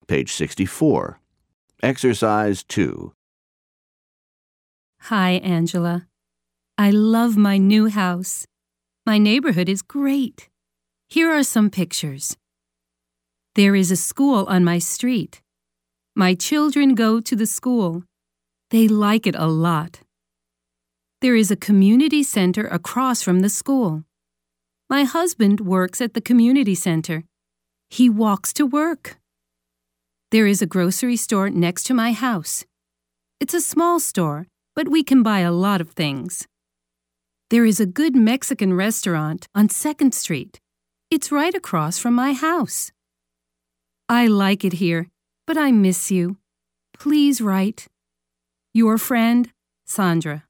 Page 64. Exercise 2. Hi, Angela. I love my new house. My neighborhood is great. Here are some pictures. There is a school on my street. My children go to the school. They like it a lot. There is a community center across from the school. My husband works at the community center. He walks to work. There is a grocery store next to my house. It's a small store, but we can buy a lot of things. There is a good Mexican restaurant on 2nd Street. It's right across from my house. I like it here, but I miss you. Please write. Your friend, Sandra.